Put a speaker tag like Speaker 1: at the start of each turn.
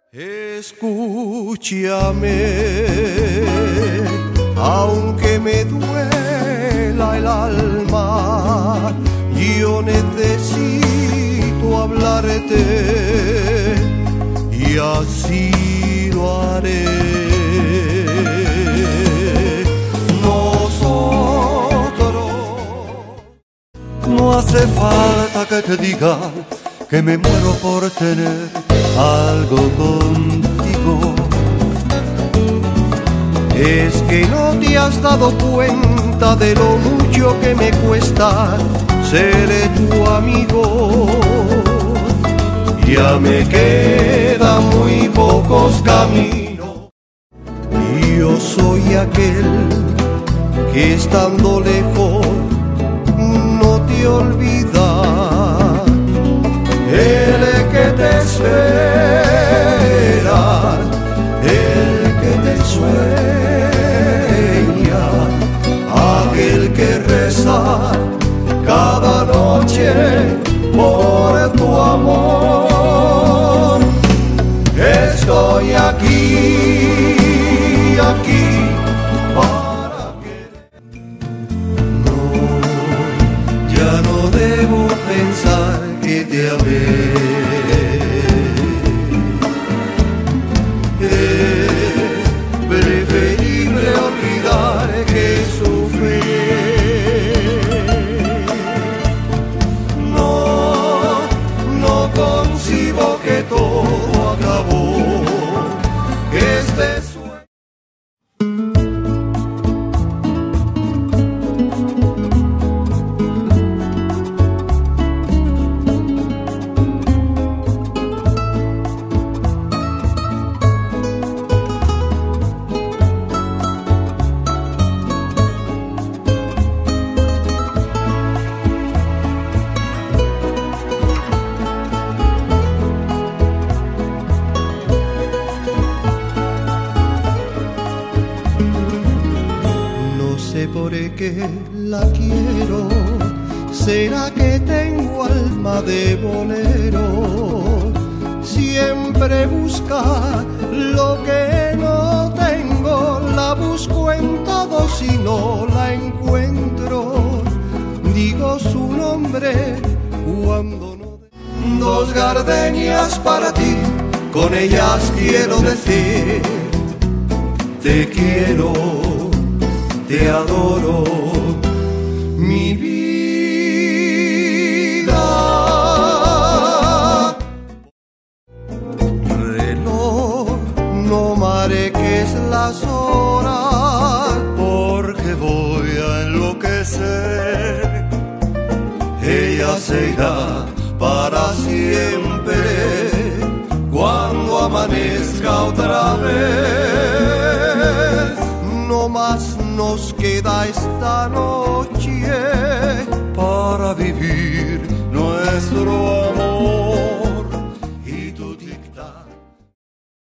Speaker 1: Escúchame, aunque me duela el alma, yo necesito hablarte y así lo haré. Nosotros, no hace falta que te diga que me muero por tener algo contigo. Es que no te has dado cuenta de lo mucho que me cuesta ser tu amigo. Ya me quedan muy pocos caminos y yo soy aquel que estando lejos no te olvida. El que te espera, el que te sueña, aquel que reza cada noche por tu amor. Estoy aquí para que no, ya no debo pensar que te amé. Es preferible olvidar que sufrir. No concibo que todo acabó, que este por qué la quiero, será que tengo alma de bolero, siempre busca lo que no tengo, la busco en todos y no la encuentro, digo su nombre cuando no. Dos gardenias para ti, con ellas quiero decir, te quiero, te adoro, mi vida. Reloj, no marques las horas, porque voy a enloquecer. Ella se irá para siempre cuando amanezca otra vez. No más nos queda esta noche